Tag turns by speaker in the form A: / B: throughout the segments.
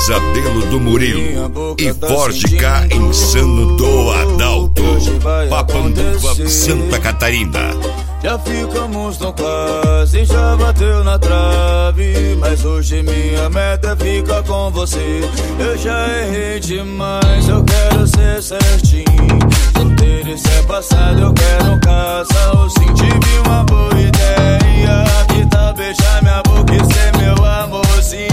A: Pesadelo do Murilo e Forgica Insano do Adalto, Papanduva, Santa Catarina.
B: Já ficamos tão quase, já bateu na trave, mas hoje minha meta é ficar com você. Eu já errei demais, eu quero ser certinho. Solteiro isso é passado, eu quero um casalzinho. Tive uma boa ideia, que tal beijar minha boca e ser meu amorzinho.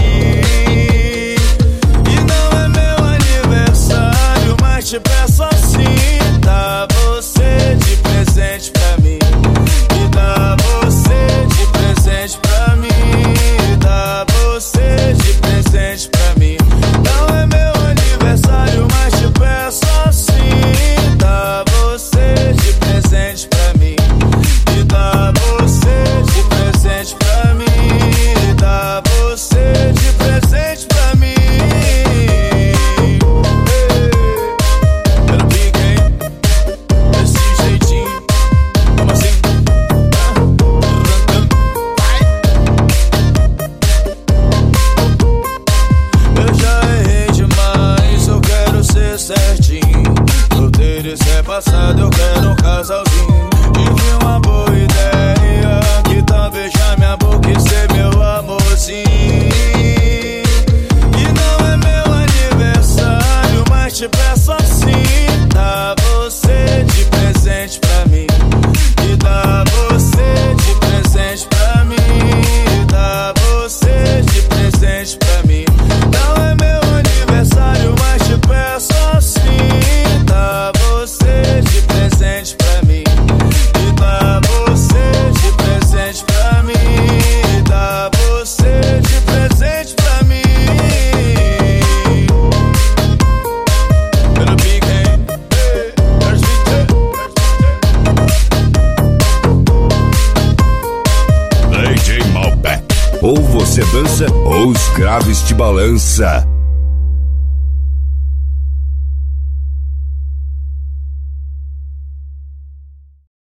B: E não é meu aniversário, mas te peço assim, dá você de presente pra mim. Dá você de presente pra mim. Dá você de presente pra mim. Não é meu aniversário, mas te peço assim. Dá você de presente pra mim. E dá você de presente pra mim. Dá você de presente pra mim. Pelo pique, hein? Desse jeitinho. Como assim? Certinho, solteiro isso é passado, eu quero um casalzinho. Tive uma boa ideia, que tal beijar minha boca e ser meu amorzinho. E não é meu aniversário, mas te peço assim, dá você de presente pra mim. E dá você de presente pra mim. Dá você de presente pra mim. Não é meu aniversário, mas te peço assim, dá você de presente pra mim. E dá você de presente pra mim. Dá você de presente pra mim. Pelo pique, hein?
A: DJ Malbec. Ou você dança ou os graves te balança.